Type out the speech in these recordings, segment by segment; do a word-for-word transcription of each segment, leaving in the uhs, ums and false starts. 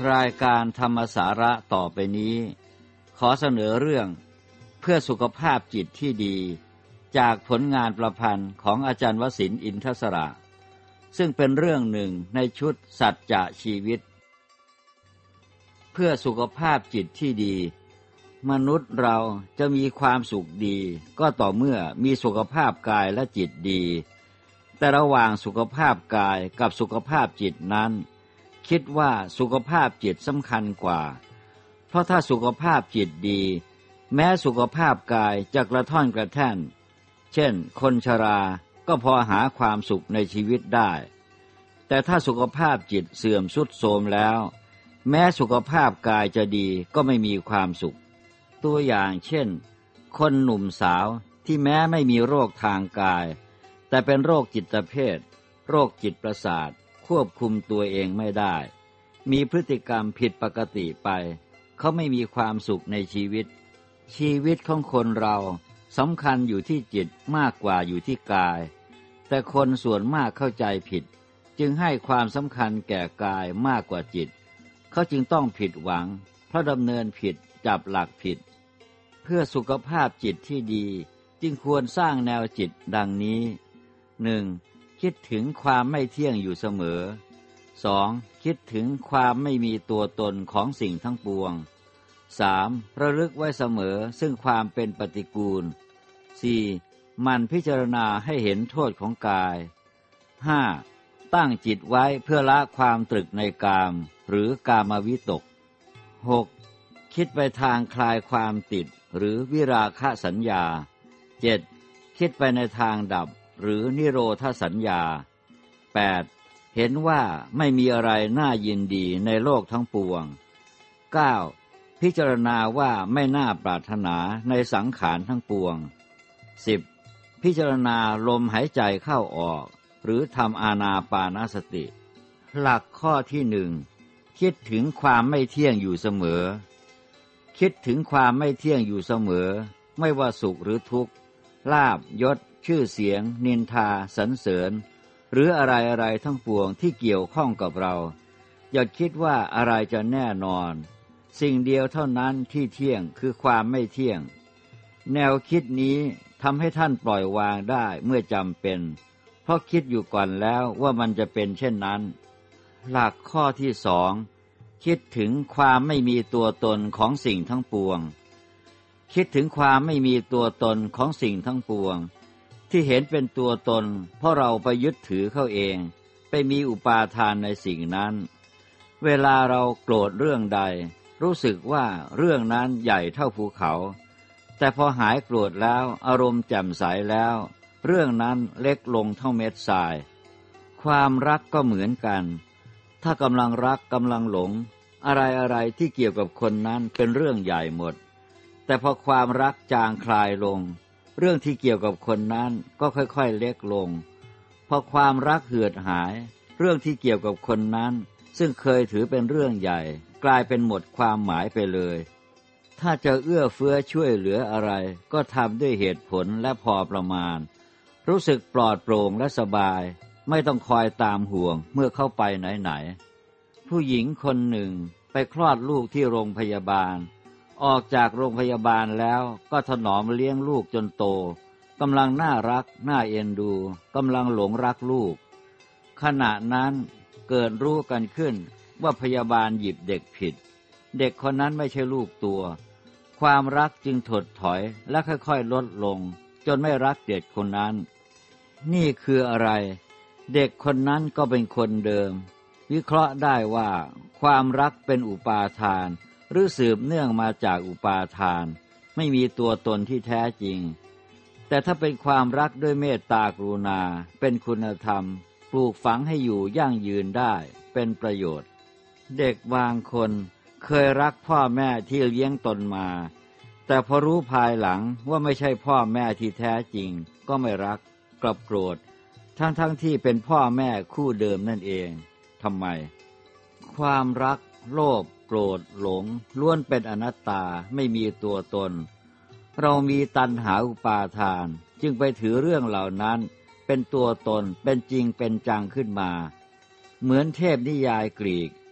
รายการธรรมสาระต่อไปนี้ขอเสนอเรื่องเพื่อสุขภาพจิตที่ดีจากผลงานประพันธ์ของอาจารย์วสินทร์อินทศระซึ่งเป็นเรื่องหนึ่งในชุดสัจจะชีวิตเพื่อสุขภาพจิตที่ดีมนุษย์เราจะมีความสุขดีก็ต่อเมื่อมีสุขภาพกายและจิตดีแต่ระหว่างสุขภาพกายกับสุขภาพจิตนั้นคิดว่าสุขภาพจิตสำคัญกว่าเพราะถ้าสุขภาพจิตดีแม้สุขภาพกายจะกระท่อนกระแท่นเช่นคนชราก็พอหาความสุขในชีวิตได้แต่ถ้าสุขภาพจิตเสื่อมทรุดโทรมแล้วแม้สุขภาพกายจะดีก็ไม่มีความสุขตัวอย่างเช่นคนหนุ่มสาวที่แม้ไม่มีโรคทางกายแต่เป็นโรคจิตเภทโรคจิตประสาทควบคุมตัวเองไม่ได้มีพฤติกรรมผิดปกติไปเขาไม่มีความสุขในชีวิตชีวิตของคนเราสำคัญอยู่ที่จิตมากกว่าอยู่ที่กายแต่คนส่วนมากเข้าใจผิดจึงให้ความสำคัญแก่กายมากกว่าจิตเขาจึงต้องผิดหวังเพราะดำเนินผิดจับหลักผิดเพื่อสุขภาพจิตที่ดีจึงควรสร้างแนวจิตดังนี้ หนึ่ง. คิดถึงความไม่เที่ยงอยู่เสมอ สอง. คิดถึงความไม่มีตัวตนของสิ่งทั้งปวง สาม. ระลึกไว้เสมอซึ่งความเป็นปฏิกูล สี่. หมั่นพิจารณาให้เห็นโทษของกาย ห้า. ตั้งจิตไว้เพื่อละความตรึกในกามหรือกามวิตก หก. คิดไปทางคลายความติดหรือวิราคะสัญญา เจ็ด. คิดไปในทางดับหรือนิโรธสัญญา แปด. เห็นว่าไม่มีอะไรน่ายินดีในโลกทั้งปวง เก้า. พิจารณาว่าไม่น่าปรารถนาในสังขารทั้งปวง สิบ. พิจารณาลมหายใจเข้าออกหรือทำอานาปานสติหลักข้อที่หนึ่งคิดถึงความไม่เที่ยงอยู่เสมอคิดถึงความไม่เที่ยงอยู่เสมอไม่ว่าสุขหรือทุกข์ลาภยศชื่อเสียงนินทาสรรเสริญหรืออะไรอะไรทั้งปวงที่เกี่ยวข้องกับเราอย่าคิดว่าอะไรจะแน่นอนสิ่งเดียวเท่านั้นที่เที่ยงคือความไม่เที่ยงแนวคิดนี้ทำให้ท่านปล่อยวางได้เมื่อจำเป็นเพราะคิดอยู่ก่อนแล้วว่ามันจะเป็นเช่นนั้นหลักข้อที่สองคิดถึงความไม่มีตัวตนของสิ่งทั้งปวงคิดถึงความไม่มีตัวตนของสิ่งทั้งปวงที่เห็นเป็นตัวตนเพราะเราไปยึดถือเข้าเองไปมีอุปาทานในสิ่งนั้นเวลาเราโกรธเรื่องใดรู้สึกว่าเรื่องนั้นใหญ่เท่าภูเขาแต่พอหายโกรธแล้วอารมณ์แจ่มใสแล้วเรื่องนั้นเล็กลงเท่าเม็ดทรายความรักก็เหมือนกันถ้ากำลังรักกำลังหลงอะไรอะไรที่เกี่ยวกับคนนั้นเป็นเรื่องใหญ่หมดแต่พอความรักจางคลายลงเรื่องที่เกี่ยวกับคนนั้นก็ค่อยๆเล็กลงพอความรักเหือดหายเรื่องที่เกี่ยวกับคนนั้นซึ่งเคยถือเป็นเรื่องใหญ่กลายเป็นหมดความหมายไปเลยถ้าจะเอื้อเฟื้อช่วยเหลืออะไรก็ทำด้วยเหตุผลและพอประมาณรู้สึกปลอดโปร่งและสบายไม่ต้องคอยตามห่วงเมื่อเข้าไปไหนๆผู้หญิงคนหนึ่งไปคลอดลูกที่โรงพยาบาลออกจากโรงพยาบาลแล้วก็ถนอมเลี้ยงลูกจนโตกำลังน่ารักน่าเอ็นดูกำลังหลงรักลูกขณะนั้นเกิดรู้กันขึ้นว่าพยาบาลหยิบเด็กผิดเด็กคนนั้นไม่ใช่ลูกตัวความรักจึงถดถอยและค่อยๆลดลงจนไม่รักเด็กคนนั้นนี่คืออะไรเด็กคนนั้นก็เป็นคนเดิมวิเคราะห์ได้ว่าความรักเป็นอุปาทานหรือสืบเนื่องมาจากอุปาทานไม่มีตัวตนที่แท้จริงแต่ถ้าเป็นความรักด้วยเมตตากรุณาเป็นคุณธรรมปลูกฝังให้อยู่ยั่งยืนได้เป็นประโยชน์เด็กบางคนเคยรักพ่อแม่ที่เลี้ยงตนมาแต่พอรู้ภายหลังว่าไม่ใช่พ่อแม่ที่แท้จริงก็ไม่รักกลับโกรธทั้งๆ ท, ที่เป็นพ่อแม่คู่เดิมนั่นเองทำไมความรักโลภโกรธหลงล้วนเป็นอนัตตาไม่มีตัวตนเรามีตัณหาอุปาทานจึงไปถือเรื่องเหล่านั้นเป็นตัวตนเป็นจริงเป็นจังขึ้นมาเหมือนเทพนิยายกรีก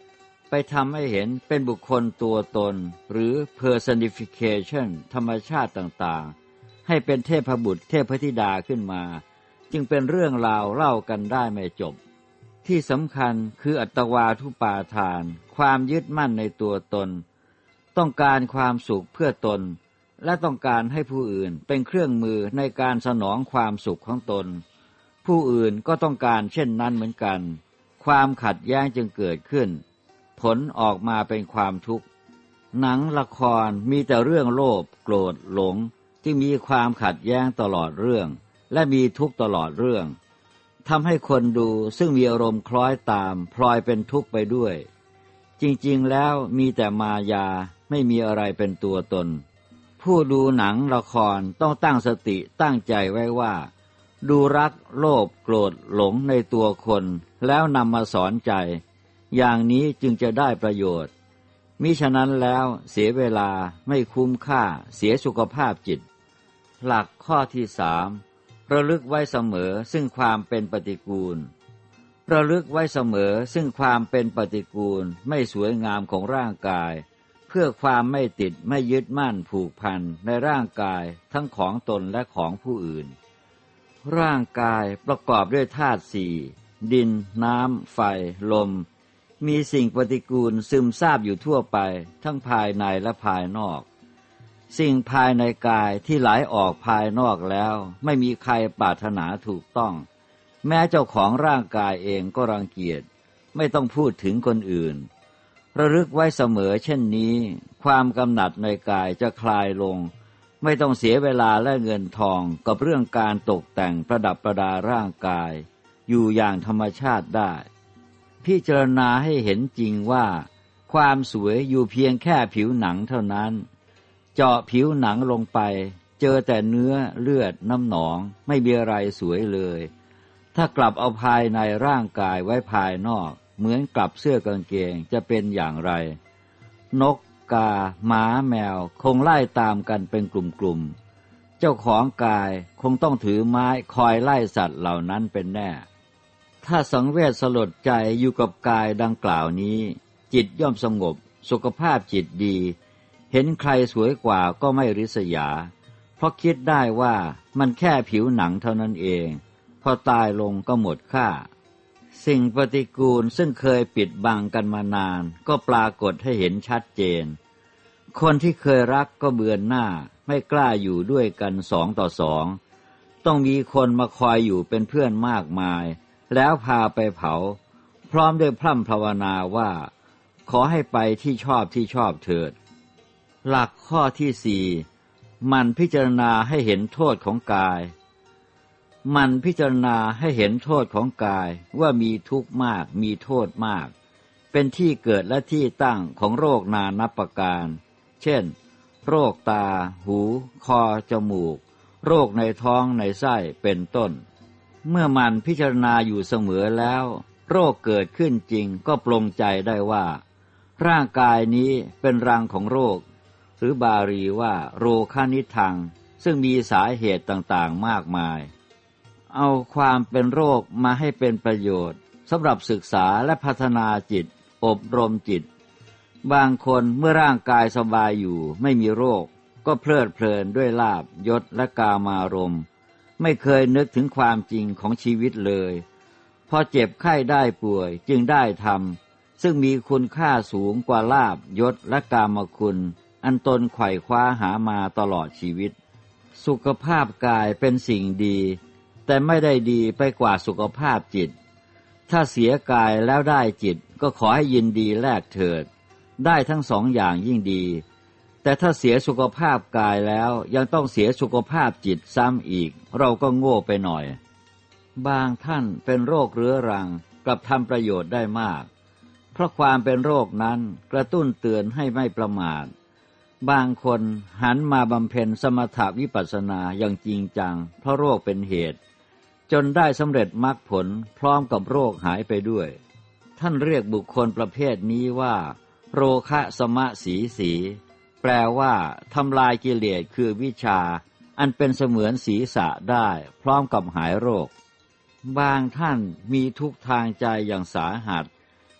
ไปทำให้เห็นเป็นบุคคลตัวตนหรือ personification ธรรมชาติต่างๆให้เป็นเทพบุตรเทพธิดาขึ้นมาจึงเป็นเรื่องราวเล่ากันได้ไม่จบที่สำคัญคืออัตวาทุปาทานความยึดมั่นในตัวตนต้องการความสุขเพื่อตนและต้องการให้ผู้อื่นเป็นเครื่องมือในการสนองความสุขของตนผู้อื่นก็ต้องการเช่นนั้นเหมือนกันความขัดแย้งจึงเกิดขึ้นผลออกมาเป็นความทุกข์หนังละครมีแต่เรื่องโลภโกรธหลงที่มีความขัดแย้งตลอดเรื่องและมีทุกข์ตลอดเรื่องทำให้คนดูซึ่งมีอารมณ์คล้อยตามพลอยเป็นทุกข์ไปด้วยจริงๆแล้วมีแต่มายาไม่มีอะไรเป็นตัวตนผู้ดูหนังละครต้องตั้งสติตั้งใจไว้ว่าดูรักโลภโกรธหลงในตัวคนแล้วนำมาสอนใจอย่างนี้จึงจะได้ประโยชน์มิฉะนั้นแล้วเสียเวลาไม่คุ้มค่าเสียสุขภาพจิตหลักข้อที่สามระลึกไว้เสมอซึ่งความเป็นปฏิกูลระลึกไว้เสมอซึ่งความเป็นปฏิกูลไม่สวยงามของร่างกายเพื่อความไม่ติดไม่ยึดมั่นผูกพันในร่างกายทั้งของตนและของผู้อื่นร่างกายประกอบด้วยธาตุสี่ดินน้ำไฟลมมีสิ่งปฏิกูลซึมซาบอยู่ทั่วไปทั้งภายในและภายนอกสิ่งภายในกายที่ไหลออกภายนอกแล้วไม่มีใครปรารถนาถูกต้องแม้เจ้าของร่างกายเองก็รังเกียจไม่ต้องพูดถึงคนอื่นระลึกไว้เสมอเช่นนี้ความกำหนัดในกายจะคลายลงไม่ต้องเสียเวลาและเงินทองกับเรื่องการตกแต่งประดับประดาร่างกายอยู่อย่างธรรมชาติได้พิจารณาให้เห็นจริงว่าความสวยอยู่เพียงแค่ผิวหนังเท่านั้นเจาะผิวหนังลงไปเจอแต่เนื้อเลือดน้ำหนองไม่มีอะไรสวยเลยถ้ากลับเอาภายในร่างกายไว้ภายนอกเหมือนกลับเสื้อกางเกงจะเป็นอย่างไรนกกาหมาแมวคงไล่ตามกันเป็นกลุ่มๆเจ้าของกายคงต้องถือไม้คอยไล่สัตว์เหล่านั้นเป็นแน่ถ้าสังเวชสลดใจอยู่กับกายดังกล่าวนี้จิตย่อมสงบสุขภาพจิตดีเห็นใครสวยกว่าก็ไม่ริษยาเพราะคิดได้ว่ามันแค่ผิวหนังเท่านั้นเองพอตายลงก็หมดค่าสิ่งปฏิกูลซึ่งเคยปิดบังกันมานานก็ปรากฏให้เห็นชัดเจนคนที่เคยรักก็เบือนหน้าไม่กล้าอยู่ด้วยกันสองต่อสองต้องมีคนมาคอยอยู่เป็นเพื่อนมากมายแล้วพาไปเผาพร้อมด้วยพร่ำภาวนาว่าขอให้ไปที่ชอบที่ชอบเถิดหลักข้อที่สี่มันพิจารณาให้เห็นโทษของกายมันพิจารณาให้เห็นโทษของกายว่ามีทุกข์มากมีโทษมากเป็นที่เกิดและที่ตั้งของโรคนานับประการเช่นโรคตาหูคอจมูกโรคในท้องในไส้เป็นต้นเมื่อมันพิจารณาอยู่เสมอแล้วโรคเกิดขึ้นจริงก็ปลงใจได้ว่าร่างกายนี้เป็นรังของโรคหรือบาลีว่าโรคนิทังซึ่งมีสาเหตุต่างๆมากมายเอาความเป็นโรคมาให้เป็นประโยชน์สำหรับศึกษาและพัฒนาจิตอบรมจิตบางคนเมื่อร่างกายสบายอยู่ไม่มีโรคก็เพลิดเพลินด้วยลาภยศและกามารมณ์ไม่เคยนึกถึงความจริงของชีวิตเลยพอเจ็บไข้ได้ป่วยจึงได้ทำซึ่งมีคุณค่าสูงกว่าลาภยศและกามคุณอันตนไขว่คว้าหามาตลอดชีวิตสุขภาพกายเป็นสิ่งดีแต่ไม่ได้ดีไปกว่าสุขภาพจิตถ้าเสียกายแล้วได้จิตก็ขอให้ยินดีแลกเถิดได้ทั้งสองอย่างยิ่งดีแต่ถ้าเสียสุขภาพกายแล้วยังต้องเสียสุขภาพจิตซ้ำอีกเราก็โง่ไปหน่อยบางท่านเป็นโรคเรื้อรังกลับทำประโยชน์ได้มากเพราะความเป็นโรคนั้นกระตุ้นเตือนให้ไม่ประมาทบางคนหันมาบำเพ็ญสมถวิปัสสนาอย่างจริงจังเพราะโรคเป็นเหตุจนได้สำเร็จมรรคผลพร้อมกับโรคหายไปด้วยท่านเรียกบุคคลประเภทนี้ว่าโรคะสมะสีสีแปลว่าทำลายกิเลสคือวิชาอันเป็นเสมือนศีรษะได้พร้อมกับหายโรคบางท่านมีทุกข์ทางใจอย่างสาหัส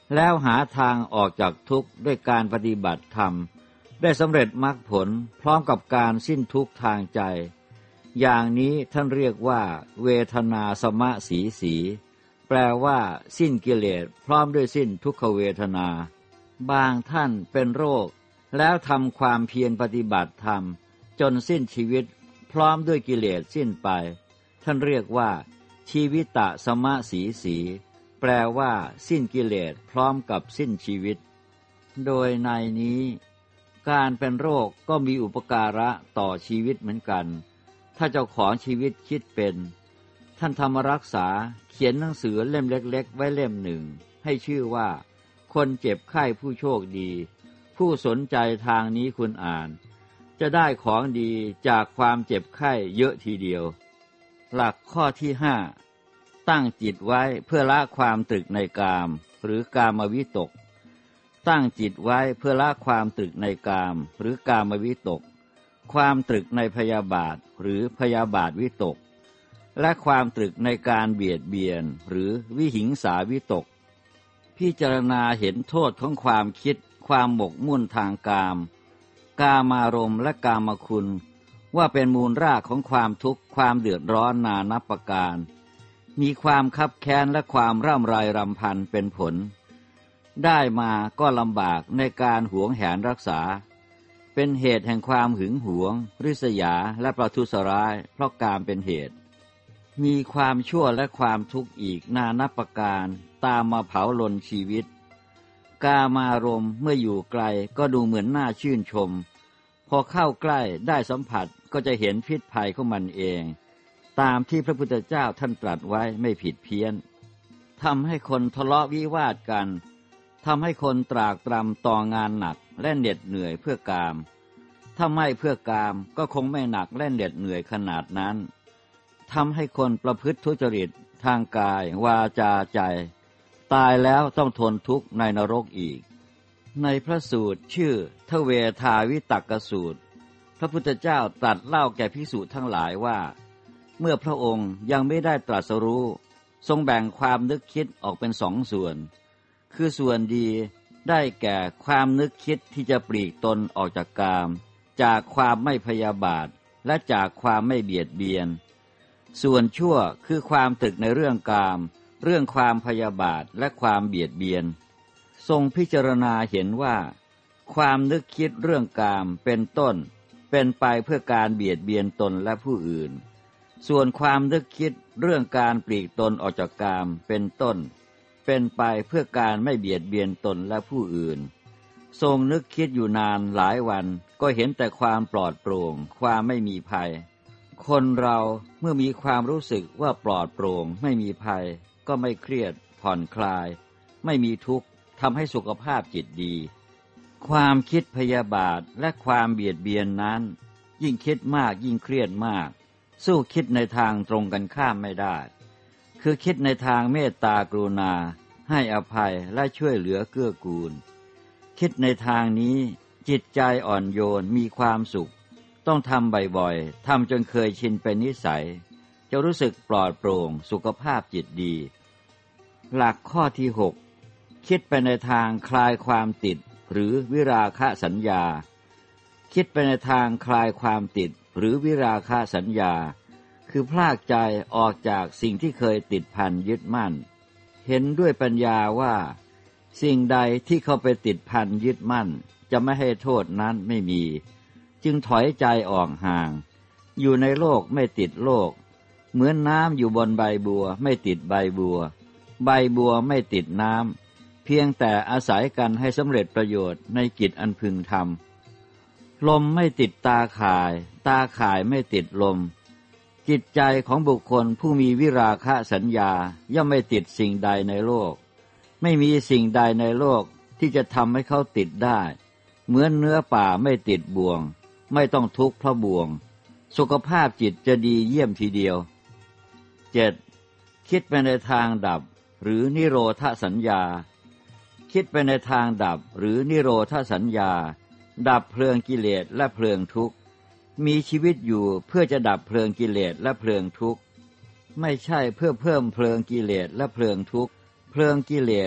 แล้วหาทางออกจากทุกข์ด้วยการปฏิบัติธรรมได้สำเร็จมรรคผลพร้อมกับการสิ้นทุกข์ทางใจอย่างนี้ท่านเรียกว่าเวทนาสมะสีสีแปลว่าสิ้นกิเลสพร้อมด้วยสิ้นทุกขเวทนาบางท่านเป็นโรคแล้วทำความเพียรปฏิบัติธรรมจนสิ้นชีวิตพร้อมด้วยกิเลสสิ้นไปท่านเรียกว่าชีวิตะสมะสีสีแปลว่าสิ้นกิเลสพร้อมกับสิ้นชีวิตโดยในนี้การเป็นโรคก็มีอุปการะต่อชีวิตเหมือนกันถ้าเจ้าของชีวิตคิดเป็นท่านธรรมรักษาเขียนหนังสือเล่มเล็กๆไว้เล่มหนึ่งให้ชื่อว่าคนเจ็บไข้ผู้โชคดีผู้สนใจทางนี้คุณอ่านจะได้ของดีจากความเจ็บไข้เยอะทีเดียวหลักข้อที่ห้าตั้งจิตไว้เพื่อละความตรึกในกามหรือกามวิตกตั้งจิตไว้เพื่อละความตรึกในกามหรือกามวิตกความตรึกในพยาบาทหรือพยาบาทวิตกและความตรึกในการเบียดเบียนหรือวิหิงสาวิตกพิจารณาเห็นโทษของความคิดความหมกมุ่นทางกามกามารมณ์และกามคุณว่าเป็นมูลรากของความทุกข์ความเดือดร้อนนานับประการมีความคับแค้นและความร่ำไรรำพันเป็นผลได้มาก็ลำบากในการหวงแหนรักษาเป็นเหตุแห่งความหึงหวงริษยาและประทุษร้ายเพราะกามเป็นเหตุมีความชั่วและความทุกข์อีกนานับประการตามมาเผาลนชีวิตกามารมณ์เมื่ออยู่ไกลก็ดูเหมือนน่าชื่นชมพอเข้าใกล้ได้สัมผัสก็จะเห็นพิษภัยของมันเองตามที่พระพุทธเจ้าท่านตรัสไว้ไม่ผิดเพี้ยนทำให้คนทะเลาะวิวาทกันทำให้คนตรากตรำต่องานหนักและเหน็ดเหนื่อยเพื่อกามถ้าไม่เพื่อกามก็คงไม่หนักและเหน็ดเหนื่อยขนาดนั้นทำให้คนประพฤติทุจริตทางกายวาจาใจตายแล้วต้องทนทุกข์ในนรกอีกในพระสูตรชื่อทเวทาวิตักกสูตรพระพุทธเจ้าตรัสเล่าแก่ภิกษุทั้งหลายว่าเมื่อพระองค์ยังไม่ได้ตรัสรู้ทรงแบ่งความนึกคิดออกเป็นสองส่วนคือส่วนดีได้แก่ความนึกคิดที่จะปลีกตนออกจากกามจากความไม่พยาบาทและจากความไม่เบียดเบียนส่วนชั่วคือความตรึกในเรื่องกามเรื่องความพยาบาทและความเบียดเบียนทรงพิจารณาเห็นว่าความนึกคิดเรื่องกามเป็นต้นเป็นไปเพื่อการเบียดเบียนตนและผู้อื่นส่วนความนึกคิดเรื่องการปลีกตนออกจากกามเป็นต้นเป็นไปเพื่อการไม่เบียดเบียนตนและผู้อื่นทรงนึกคิดอยู่นานหลายวันก็เห็นแต่ความปลอดโปร่งความไม่มีภัยคนเราเมื่อมีความรู้สึกว่าปลอดโปร่งไม่มีภัยก็ไม่เครียดผ่อนคลายไม่มีทุกข์ทำให้สุขภาพจิตดีความคิดพยาบาทและความเบียดเบียนนั้นยิ่งคิดมากยิ่งเครียดมากสู้คิดในทางตรงกันข้ามไม่ได้คือคิดในทางเมตตากรุณาให้อภัยและช่วยเหลือเกื้อกูลคิดในทางนี้จิตใจอ่อนโยนมีความสุขต้องทำบ่อยๆทำจนเคยชินเป็นนิสัยจะรู้สึกปลอดโปร่งสุขภาพจิตดีหลักข้อที่หกคิดไปในทางคลายความติดหรือวิราคะสัญญาคิดไปในทางคลายความติดหรือวิราคะสัญญาคือพลากใจออกจากสิ่งที่เคยติดพันยึดมั่นเห็นด้วยปัญญาว่าสิ่งใดที่เข้าไปติดพันยึดมั่นจะไม่ให้โทษนั้นไม่มีจึงถอยใจออกห่างอยู่ในโลกไม่ติดโลกเหมือนน้ำอยู่บนใบบัวไม่ติดใบบัวใบบัวไม่ติดน้ำเพียงแต่อาศัยกันให้สำเร็จประโยชน์ในกิจอันพึงทำลมไม่ติดตาข่ายตาข่ายไม่ติดลมจิตใจของบุคคลผู้มีวิราคะสัญญาย่อมไม่ติดสิ่งใดในโลกไม่มีสิ่งใดในโลกที่จะทำให้เขาติดได้เหมือนเนื้อป่าไม่ติดบ่วงไม่ต้องทุกข์เพราะบ่วงสุขภาพจิตจะดีเยี่ยมทีเดียวเจ็ดคิดไปในทางดับหรือนิโรธสัญญาคิดไปในทางดับหรือนิโรธสัญญาดับเพลิงกิเลสและเพลิงทุกข์มีชีวิตอยู่เพื่อจะดับเพลิงกิเลสและเพลิงทุกข์ไม่ใช่เพื่อเพิ่มเพลิงกิเลสและเพลิงทุกข์เพลิงกิเลสค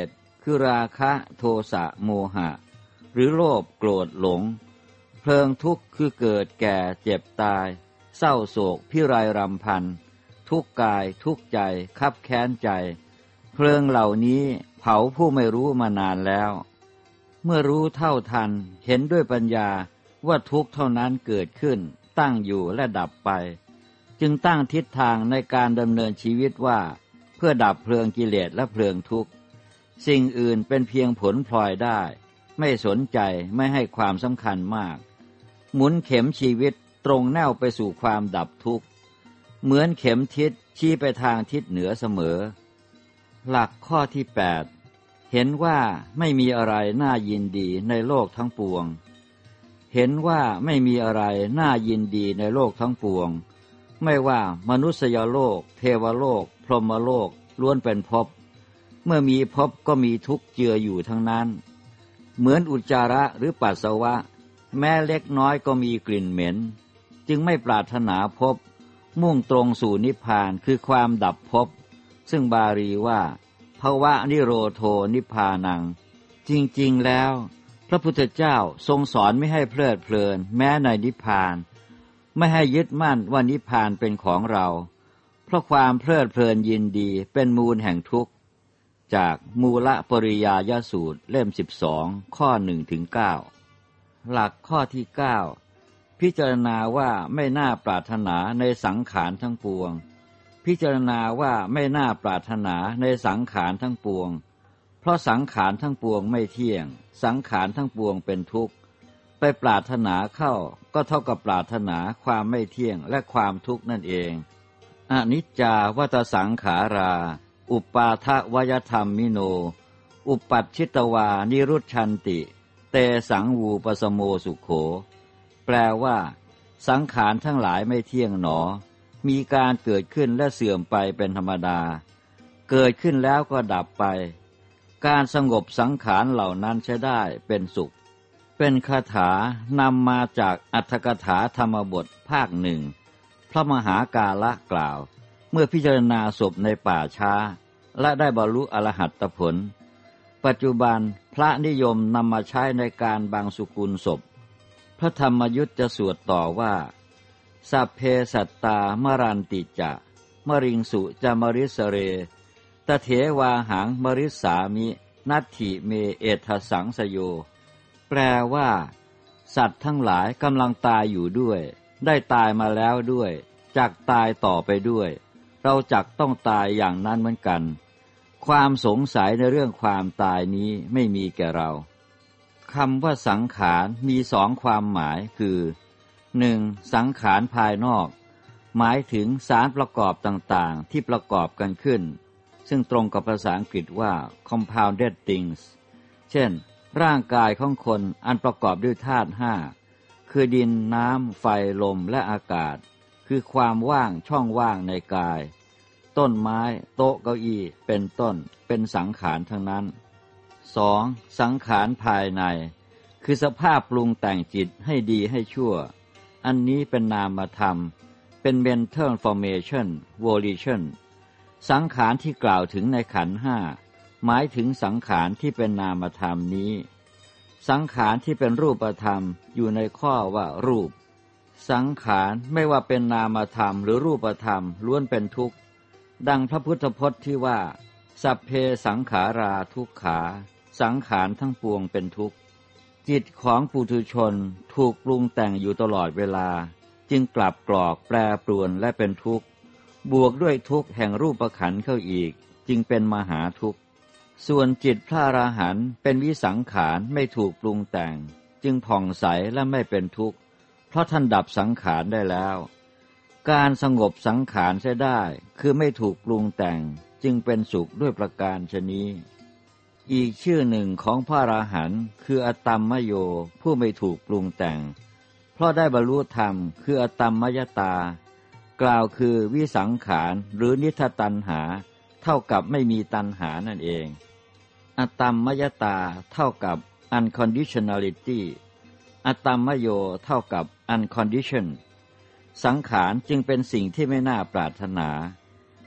คือราคะโทสะโมหะหรือโลภโกรธหลงเพลิงทุกข์คือเกิดแก่เจ็บตายเศร้าโศกพิไรรำพันทุกข์กายทุกข์ใจคับแค้นใจเพลิงเหล่านี้เผาผู้ไม่รู้มานานแล้วเมื่อรู้เท่าทันเห็นด้วยปัญญาว่าทุกข์เท่านั้นเกิดขึ้นตั้งอยู่และดับไปจึงตั้งทิศทางในการดำเนินชีวิตว่าเพื่อดับเพลิงกิเลสและเพลิงทุกข์สิ่งอื่นเป็นเพียงผลพลอยได้ไม่สนใจไม่ให้ความสำคัญมากหมุนเข็มชีวิตตรงแนวไปสู่ความดับทุกข์เหมือนเข็มทิศชี้ไปทางทิศเหนือเสมอหลักข้อที่แปดเห็นว่าไม่มีอะไรน่ายินดีในโลกทั้งปวงเห็นว่าไม่มีอะไรน่ายินดีในโลกทั้งปวงไม่ว่ามนุษยโลกเทวโลกพรหมโลกล้วนเป็นภพเมื่อมีภพก็มีทุกข์เจืออยู่ทั้งนั้นเหมือนอุจจาระหรือปัสสาวะแม้เล็กน้อยก็มีกลิ่นเหม็นจึงไม่ปรารถนาภพมุ่งตรงสู่นิพพานคือความดับภพซึ่งบาลีว่าภวะนิโรโธนิพพานังจริงๆแล้วพระพุทธเจ้าทรงสอนไม่ให้เพลิดเพลินแม้ในนิพพานไม่ให้ยึดมั่นว่านิพพานเป็นของเราเพราะความเพลิดเพลินยินดีเป็นมูลแห่งทุกข์จากมูลปริยายสูตรเล่มสิบสองข้อหนึ่งถึงเก้าหลักข้อที่เก้าพิจารณาว่าไม่น่าปรารถนาในสังขารทั้งปวงพิจารณาว่าไม่น่าปรารถนาในสังขารทั้งปวงเพราะสังขารทั้งปวงไม่เที่ยงสังขารทั้งปวงเป็นทุกข์ไปปรารถนาเข้าก็เท่ากับปรารถนาความไม่เที่ยงและความทุกข์นั่นเองอนิจจาวัฏสังขาราอุปปาทวยธรรมมิโนอุปัชชิตวานิรุชชันติเตสังวูปสโมสุโขแปลว่าสังขารทั้งหลายไม่เที่ยงหนอมีการเกิดขึ้นและเสื่อมไปเป็นธรรมดาเกิดขึ้นแล้วก็ดับไปการสงบสังขารเหล่านั้นใช้ได้เป็นสุขเป็นคาถานำมาจากอรรถกถาธรรมบทภาคหนึ่งพระมหากาละกล่าวเมื่อพิจารณาศพในป่าช้าและได้บรรลุอรหัตผลปัจจุบันพระนิยมนำมาใช้ในการบังสุกุลศพพระธรรมยุทธจะสวดต่อว่าสัพเพสัตตามรันติจะมริงสุจะมริสเรตเถวาหังมริสามินัตถิเมเอทสังสโยแปลว่าสัตว์ทั้งหลายกำลังตายอยู่ด้วยได้ตายมาแล้วด้วยจักตายต่อไปด้วยเราจักต้องตายอย่างนั้นเหมือนกันความสงสัยในเรื่องความตายนี้ไม่มีแก่เราคำว่าสังขารมีสองความหมายคือหนึ่งสังขารภายนอกหมายถึงสารประกอบต่างๆที่ประกอบกันขึ้นซึ่งตรงกับภาษาอังกฤษว่า compounded things เช่นร่างกายของคนอันประกอบด้วยธาตุห้าคือดินน้ำไฟลมและอากาศคือความว่างช่องว่างในกายต้นไม้โต๊ะเก้าอี้เป็นต้นเป็นสังขารทั้งนั้นสองสังขารภายในคือสภาพปรุงแต่งจิตให้ดีให้ชั่วอันนี้เป็นนามธรรมเป็น mental formation volition สังขารที่กล่าวถึงในขันธ์ห้าหมายถึงสังขารที่เป็นนามธรรมนี้สังขารที่เป็นรูปธรรมอยู่ในข้อว่ารูปสังขารไม่ว่าเป็นนามธรรมหรือรูปธรรมล้วนเป็นทุกข์ดังพระพุทธพจน์ที่ว่าสัพเพสังขาราทุกขาสังขารทั้งปวงเป็นทุกข์จิตของปุถุชนถูกปรุงแต่งอยู่ตลอดเวลาจึงกลับกรอกแปรปรวนและเป็นทุกข์บวกด้วยทุกข์แห่งรูปขันธ์เข้าอีกจึงเป็นมหาทุกข์ส่วนจิตพระอรหันต์เป็นวิสังขารไม่ถูกปรุงแต่งจึงผ่องใสและไม่เป็นทุกข์เพราะท่านดับสังขารได้แล้วการสงบสังขารเสียได้คือไม่ถูกปรุงแต่งจึงเป็นสุขด้วยประการฉะนี้อีกชื่อหนึ่งของพระอรหันต์คืออตัมมโยผู้ไม่ถูกปรุงแต่งเพราะได้บรรลุธรรมคืออตัมมยตากล่าวคือวิสังขารหรือนิทตัณหาเท่ากับไม่มีตัณหานั่นเองอตัมมยตาเท่ากับ unconditionality อตัมมโยเท่ากับ unconditioned สังขารจึงเป็นสิ่งที่ไม่น่าปรารถนา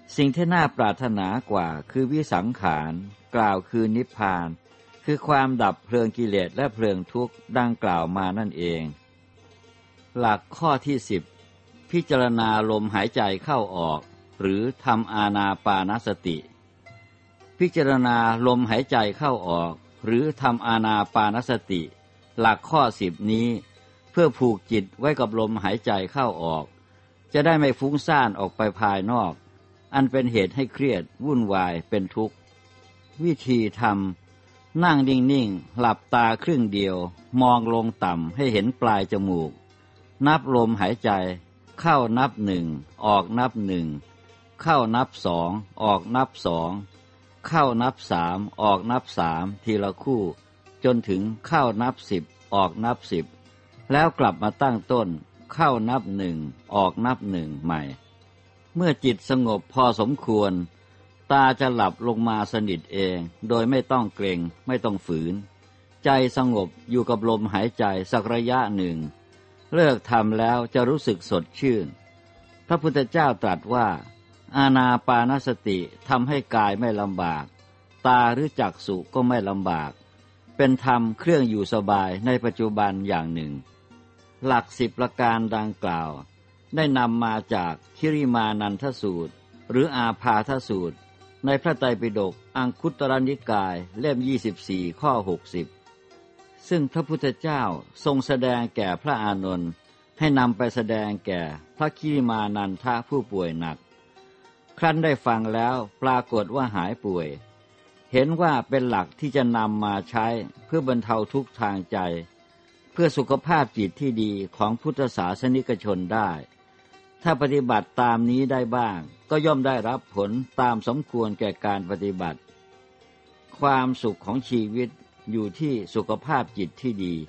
สิ่งที่น่าปรารถนากว่าคือวิสังขารกล่าวคือนิพพานคือความดับเพลิงกิเลสและเพลิงทุกข์ดังกล่าวมานั่นเองหลักข้อที่สิบพิจารณาลมหายใจเข้าออกหรือทำอานาปานสติพิจารณาลมหายใจเข้าออกหรือทำอานาปานสติหลักข้อสิบนี้เพื่อผูกจิตไว้กับลมหายใจเข้าออกจะได้ไม่ฟุ้งซ่านออกไปภายนอกอันเป็นเหตุให้เครียดวุ่นวายเป็นทุกข์วิธีทำนั่งนิ่งๆหลับตาครึ่งเดียวมองลงต่ำให้เห็นปลายจมูกนับลมหายใจเข้านับหนึ่งออกนับหนึ่งเข้านับสองออกนับสองเข้านับสามออกนับสามทีละคู่จนถึงเข้านับสิบออกนับสิบแล้วกลับมาตั้งต้นเข้านับหนึ่งออกนับหนึ่งใหม่เมื่อจิตสงบพอสมควรตาจะหลับลงมาสนิทเองโดยไม่ต้องเกรงไม่ต้องฝืนใจสงบอยู่กับลมหายใจสักระยะหนึ่งเลิกทำแล้วจะรู้สึกสดชื่นพระพุทธเจ้าตรัสว่าอานาปานสติทำให้กายไม่ลำบากตาหรือจักษุก็ไม่ลำบากเป็นธรรมเครื่องอยู่สบายในปัจจุบันอย่างหนึ่งหลักสิบประการดังกล่าวได้นำมาจากคิริมานันทสูตรหรืออาพาทสูตรในพระไตรปิฎกอังคุตรนิกายเล่มยี่สิบสี่ข้อหกสิบซึ่งพระพุทธเจ้าทรงแสดงแก่พระอานนท์ให้นำไปแสดงแก่พระคิริมานันทะผู้ป่วยหนักครั้นได้ฟังแล้วปรากฏว่าหายป่วยเห็นว่าเป็นหลักที่จะนำมาใช้เพื่อบรรเทาทุกข์ทางใจเพื่อสุขภาพจิตที่ดีของพุทธศาสนิกชนได้ถ้าปฏิบัติตามนี้ได้บ้างก็ย่อมได้รับผลตามสมควรแก่การปฏิบัติความสุขของชีวิตอยู่ที่สุขภาพจิตที่ดี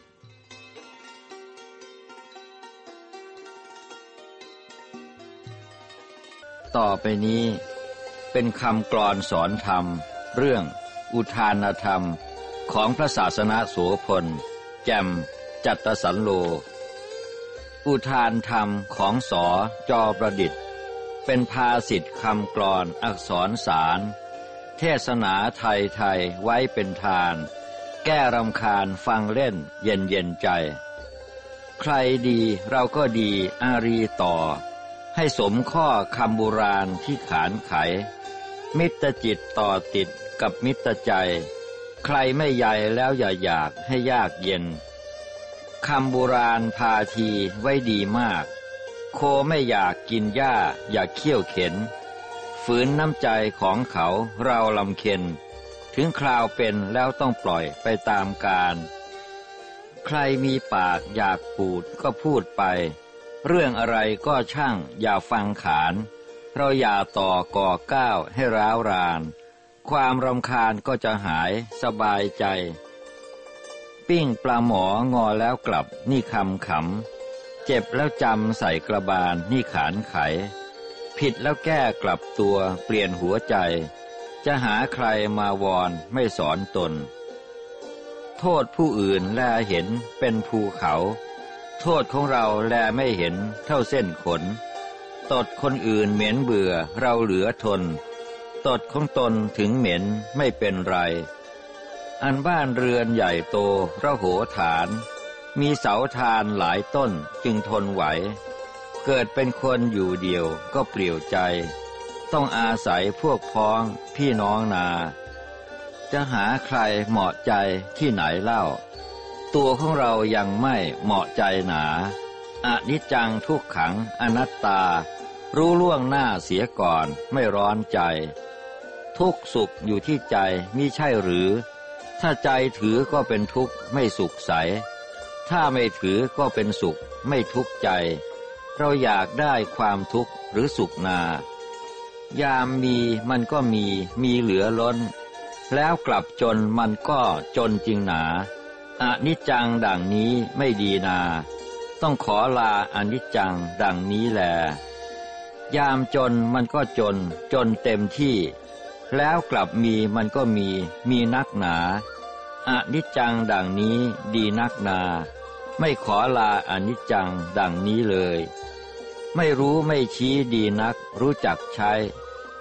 ต่อไปนี้เป็นคำกลอนสอนธรรมเรื่องอุทานธรรมของพระศาสนาโสพลแจ่มจัตตสันโลอุทานธรรมของสอจอประดิษฐ์เป็นภาษิตคำกลอนอักษรสารเทศนาไทยไทยไว้เป็นทานแก้รำคาญฟังเล่นเย็นเย็นใจใครดีเราก็ดีอารีต่อให้สมข้อคำโบราณที่ขานไขมิตรจิตต่อติดกับมิตรใจใครไม่ใหญ่แล้วอย่าอยากให้ยากเย็นคำโบราณพาทีไว้ดีมากโคไม่อยากกินหญ้าอย่าเคี่ยวเข็นฝืนน้ำใจของเขาเราลำเค็ญถึงคราวเป็นแล้วต้องปล่อยไปตามกาลใครมีปากอยากพูดก็พูดไปเรื่องอะไรก็ช่างอย่าฟังขานเราอย่าต่อก่อก้าวให้ร้าวรานความรำคาญก็จะหายสบายใจปิ้งปลาหมองอแล้วกลับนี่คำขำเจ็บแล้วจำใส่กระบาลนี่ขานไขผิดแล้วแก้กลับตัวเปลี่ยนหัวใจจะหาใครมาวอนไม่สอนตนโทษผู้อื่นแลเห็นเป็นภูเขาโทษของเราแลไม่เห็นเท่าเส้นขนตดคนอื่นเหม็นเบื่อเราเหลือทนตดของตนถึงเหม็นไม่เป็นไรอันบ้านเรือนใหญ่โตระโหฐานมีเสาทานหลายต้นจึงทนไหวเกิดเป็นคนอยู่เดียวก็เปลี่ยวใจต้องอาศัยพวกพ้องพี่น้องนาจะหาใครเหมาะใจที่ไหนเล่าตัวของเรายังไม่เหมาะใจหนาอนิจจังทุกขังอนัตตารู้ล่วงหน้าเสียก่อนไม่ร้อนใจทุกสุขอยู่ที่ใจมิใช่หรือถ้าใจถือก็เป็นทุกข์ไม่สุขใสถ้าไม่ถือก็เป็นสุขไม่ทุกข์ใจเราอยากได้ความทุกข์หรือสุขนายามมีมันก็มีมีเหลือล้นแล้วกลับจนมันก็จนจริงหนาอนิจจังดังนี้ไม่ดีนาต้องขอลาอนิจจังดังนี้แลยามจนมันก็จนจนเต็มที่แล้วกลับมีมันก็มีมีนักหนาอนิจจังดังนี้ดีนักนาไม่ขอลาอนิจจังดังนี้เลยไม่รู้ไม่ชี้ดีนักรู้จักใช้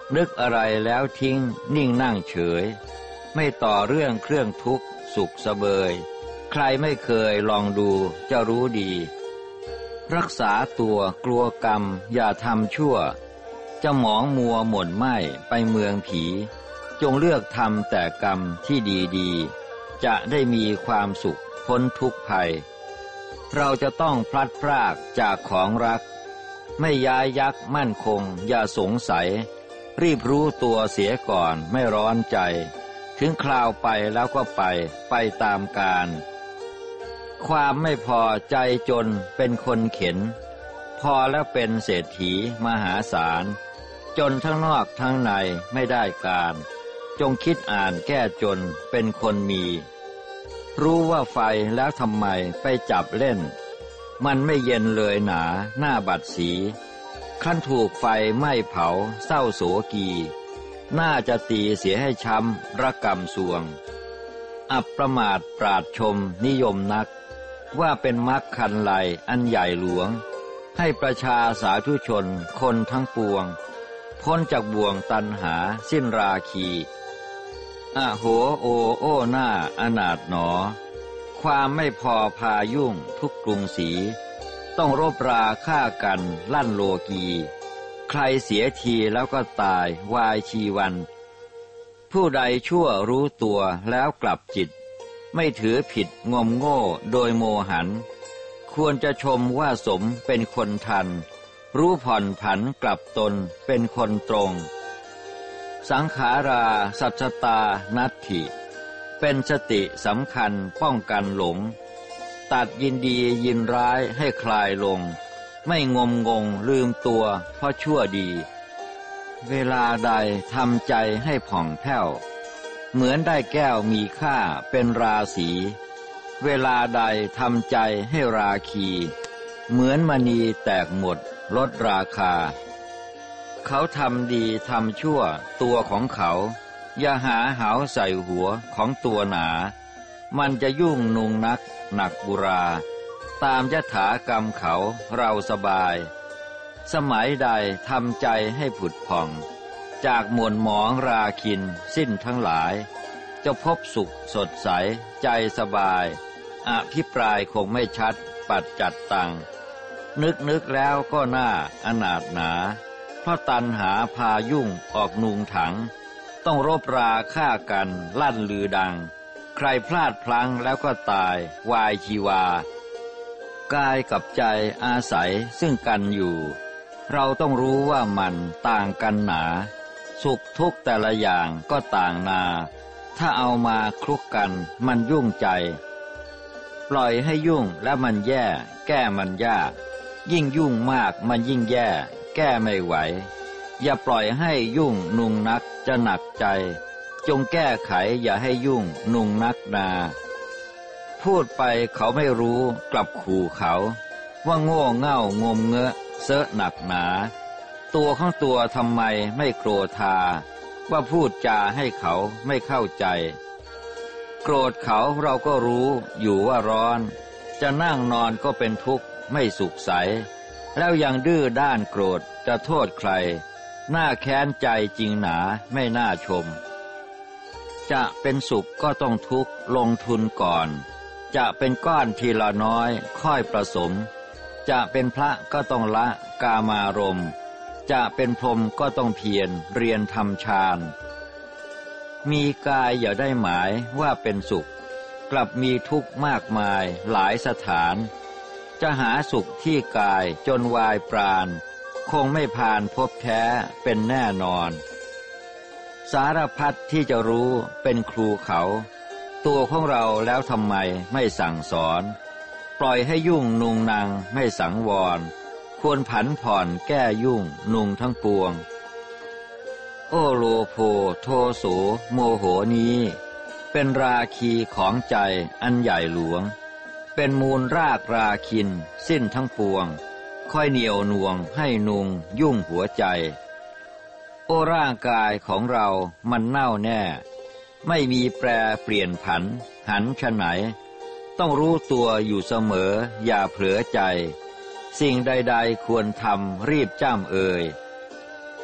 นึกอะไรแล้วทิ้งนิ่งนั่งเฉยไม่ต่อเรื่องเครื่องทุกข์สุขเสบยใครไม่เคยลองดูจะรู้ดีรักษาตัวกลัวกรรมอย่าทำชั่วจะหมองมัวหม่นไหม้ไปเมืองผีจงเลือกทำแต่กรรมที่ดีๆจะได้มีความสุขพ้นทุกข์ภัยเราจะต้องพลัดพรากจากของรักไม่ย้ายยักมั่นคงอย่าสงสัยรีบรู้ตัวเสียก่อนไม่ร้อนใจถึงคราวไปแล้วก็ไปไปตามกาลความไม่พอใจจนเป็นคนเข็นพอแล้วเป็นเศรษฐีมหาศาลจนทั้งนอกทั้งในไม่ได้การจงคิดอ่านแก้จนเป็นคนมีรู้ว่าไฟแล้วทำไมไปจับเล่นมันไม่เย็นเลยหนาหน้าบัดสีขั้นถูกไฟไหม้เผาเศร้าโศกีน่าจะตีเสียให้ช้ำระกำสวงอับประมาทปราดชมนิยมนักว่าเป็นมรรคคันไลอันใหญ่หลวงให้ประชาสาธุชนคนทั้งปวงพ้นจากบ่วงตันหาสิ้นราคีอะโหโอโอ้หน้าอนาถหนอความไม่พอพายุ่งทุกกรุงศรีต้องรบราฆ่ากันลั่นโลกีใครเสียทีแล้วก็ตายวายชีวันผู้ใดชั่วรู้ตัวแล้วกลับจิตไม่ถือผิดงมโง่โดยโมหันควรจะชมว่าสมเป็นคนทันรู้ผ่อนผันกลับตนเป็นคนตรงสังขาราสัจจตานัตถิเป็นสติสำคัญป้องกันหลงตัดยินดียินร้ายให้คลายลงไม่งมงงลืมตัวเพราะชั่วดีเวลาใดทำใจให้ผ่องแผ้วเหมือนได้แก้วมีค่าเป็นราศีเวลาใดทำใจให้ราคีเหมือนมณีแตกหมดลดราคาเขาทำดีทำชั่วตัวของเขาอย่าหาเหาใส่หัวของตัวหนามันจะยุ่งนุงนักหนักบุราตามยถากรรมเขาเราสบายสมัยใดทำใจให้ผุดผ่องจากหม่นหมองราคินสิ้นทั้งหลายจะพบสุขสดใสใจสบายอภิปรายคงไม่ชัดปัดจัดตังนึกนึกแล้วก็น่าอนาถหนาเพราะตัณหาพายุ่งออกนุงถังต้องรบราฆ่ากันลั่นลือดังใครพลาดพลั้งแล้วก็ตายวายชีวากายกับใจอาศัยซึ่งกันอยู่เราต้องรู้ว่ามันต่างกันหนาสุขทุกข์แต่ละอย่างก็ต่างนาถ้าเอามาคลุกกันมันยุ่งใจปล่อยให้ยุ่งแล้วมันแย่แก้มันยากยิ่งยุ่งมากมันยิ่งแย่แก้ไม่ไหวอย่าปล่อยให้ยุ่งนุงนักจะหนักใจจงแก้ไขอย่าให้ยุ่งนุงนักนาพูดไปเขาไม่รู้กลับขู่เขาว่าโง่เง่างมเงอะเสอะหนักหนาตัวของตัวทำไมไม่โกรธาว่าพูดจาให้เขาไม่เข้าใจโกรธเขาเราก็รู้อยู่ว่าร้อนจะนั่งนอนก็เป็นทุกข์ไม่สุขใสแล้วยังดื้อด้านโกรธจะโทษใครน่าแค้นใจจริงหนาไม่น่าชมจะเป็นสุขก็ต้องทุกข์ลงทุนก่อนจะเป็นก้อนทีละน้อยค่อยประสมจะเป็นพระก็ต้องละกามารมณ์จะเป็นพรหมก็ต้องเพียรเรียนทำฌานมีกายอย่าได้หมายว่าเป็นสุขกลับมีทุกข์มากมายหลายสถานจะหาสุขที่กายจนวายปราณคงไม่ผ่านพบแท้เป็นแน่นอนสารพัดที่จะรู้เป็นครูเขาตัวของเราแล้วทำไมไม่สั่งสอนปล่อยให้ยุ่งนุงนางไม่สังวรควรผันผ่อนแก้ยุ่งนุงทั้งปวงโอโลโภโทโสโมโหนี้เป็นราคีของใจอันใหญ่หลวงเป็นมูลรากราคินสิ้นทั้งปวงค่อยเหนียวหน่วงให้นุงยุ่งหัวใจโอร่างกายของเรามันเน่าแน่ไม่มีแปรเปลี่ยนผันหันฉะไหนต้องรู้ตัวอยู่เสมออย่าเผลอใจสิ่งใดๆควรทำรีบจ้ำเอ่ย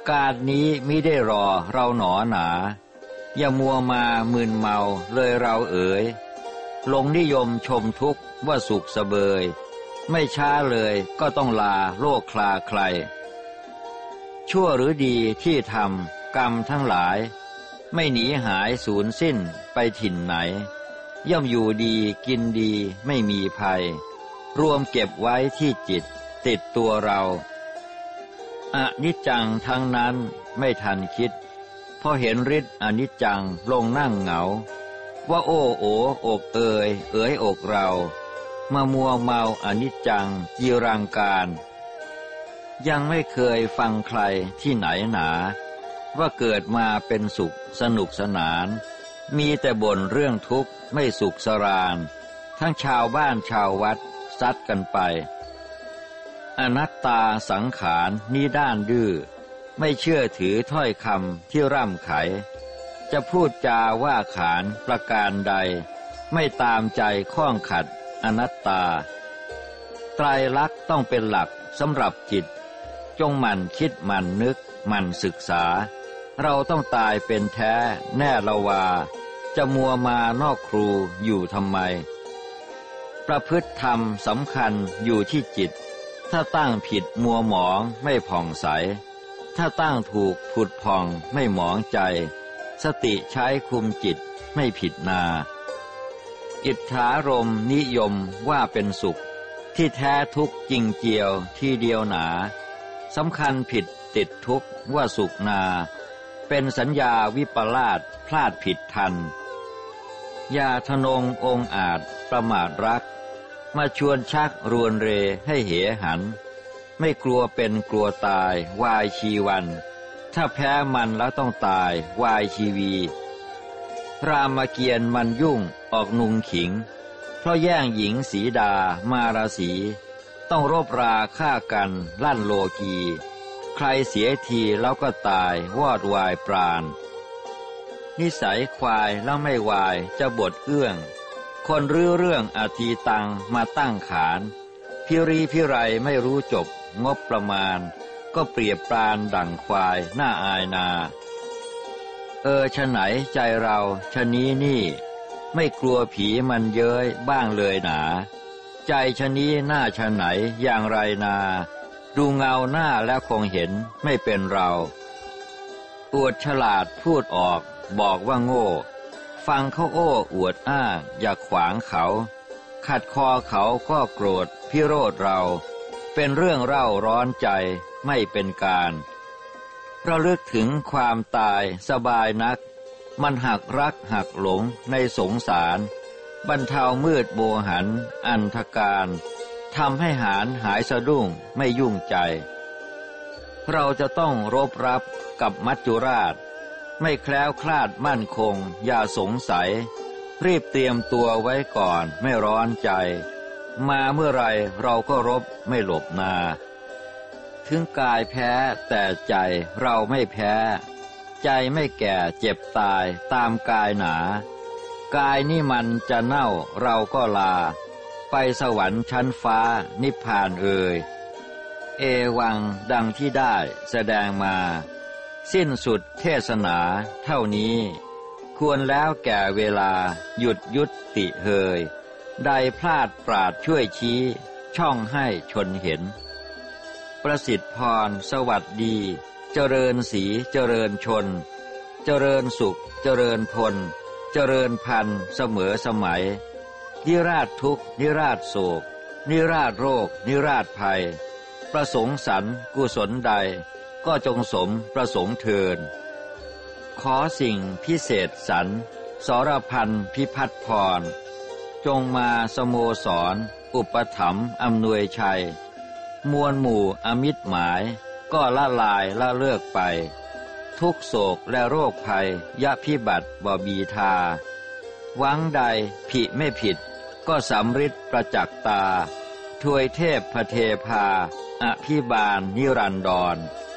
การนี้มิได้รอเราหนอหนาอย่ามัวมามึนเมาเลยเราเอ๋ยลงนิยมชมทุกข์ว่าสุขเสบยไม่ช้าเลยก็ต้องลาโลกคลาใครชั่วหรือดีที่ทำกรรมทั้งหลายไม่หนีหายสูญสิ้นไปถิ่นไหนย่อมอยู่ดีกินดีไม่มีภัยรวมเก็บไว้ที่จิตติดตัวเราอนิจจังทั้งนั้นไม่ทันคิดพอเห็นฤทธิ์อนิจจังลงนั่งเหงาว่าโอ้โออกเอ่ยเอ๋ยอกเรามามัวเมาอนิจจังจีรังการยังไม่เคยฟังใครที่ไหนหนาว่าเกิดมาเป็นสุขสนุกสนานมีแต่บ่นเรื่องทุกข์ไม่สุขสรานทั้งชาวบ้านชาววัดซัดกันไปอนัตตาสังขารนี้ด้านดื้อไม่เชื่อถือถ้อยคำที่ร่ำไขจะพูดจาว่าขานประการใดไม่ตามใจข้องขัดอนัตตาไตรลักษณ์ต้องเป็นหลักสำหรับจิตจงหมั่นคิดหมั่นนึกหมั่นศึกษาเราต้องตายเป็นแท้แน่ละวาจะมัวมานอกครูอยู่ทำไมประพฤติธรรมสำคัญอยู่ที่จิตถ้าตั้งผิดมัวหมองไม่ผ่องใสถ้าตั้งถูกผุดผ่องไม่หมองใจสติใช้คุมจิตไม่ผิดนาอิทธารมนิยมว่าเป็นสุขที่แท้ทุกข์จริงเจียวที่เดียวหนาสำคัญผิดติดทุกข์ว่าสุขนาเป็นสัญญาวิปลาสพลาดผิดทันอย่าทะนงองอาจประมาทรักมาชวนชักรวนเรให้เหหันไม่กลัวเป็นกลัวตายวายชีวันถ้าแพ้มันแล้วต้องตายวายชีวีรามเกียรติ์มันยุ่งออกนุงขิงเพราะแย่งหญิงสีดามาราศีต้องรบราฆ่ากันลั่นโลกีใครเสียทีแล้วก็ตายวอดวายปราณนิสัยควายแล้วไม่วายจะบทเอื้องคนรื้อเรื่องอาทีตังมาตั้งขานพิรีพิไรไม่รู้จบงบประมาณก็เปรียบปรานดั่งควายหน้าอายนาเออฉะไหนใจเราชะนี้นี่ไม่กลัวผีมันเย้ยบ้างเลยหนาใจชะนี้หน้าฉะไหนอย่างไรนาดูเงาหน้าแล้วคงเห็นไม่เป็นเราอวดฉลาดพูดออกบอกว่าโง่ฟังเขาโอ้อวดอ้างอย่าขวางเขาขัดคอเขาก็โกรธพิโรธเราเป็นเรื่องเร่าร้อนใจไม่เป็นการระลึกถึงความตายสบายนักมันหักรักหักหลงในสงสารบรรเทามืดโบหันอันธการทำให้หารหายสะดุ้งไม่ยุ่งใจเราจะต้องรบรับกับมัจจุราชไม่แคล้วคลาดมั่นคงอย่าสงสัยรีบเตรียมตัวไว้ก่อนไม่ร้อนใจมาเมื่อไรเราก็รบไม่หลบนาถึงกายแพ้แต่ใจเราไม่แพ้ใจไม่แก่เจ็บตายตามกายหนากายนี่มันจะเน่าเราก็ลาไปสวรรค์ชั้นฟ้านิพพานเอ่ยเอวังดังที่ได้แสดงมาสิ้นสุดเทศนาเท่านี้ควรแล้วแก่เวลาหยุดยุติเฮยใดพลาดปราดช่วยชี้ช่องให้ชนเห็นประสิทธิพรสวัสดีเจริญศรีเจริญชนเจริญสุขเจริญพลเจริญพันธุ์เสมอสมัยนิราชทุกข์นิราชโศกนิราชโรคนิราชภัยประสงค์สรรค์กุศลใดก็จงสมประสงค์เทินขอสิ่งพิเศษสรรสรพันพิพัฒน์พรจงมาสโมสรอุปถัมภ์อำนวยชัยมวลหมู่อมิตรหมายก็ละลายละเลิกไปทุกโศกและโรคภัยยะพิบัติบ่บีทาหวังใดผิไม่ผิดก็สำฤทธิ์ประจักษ์ตาทวยเทพพเทพาอภิบาลนิรันดร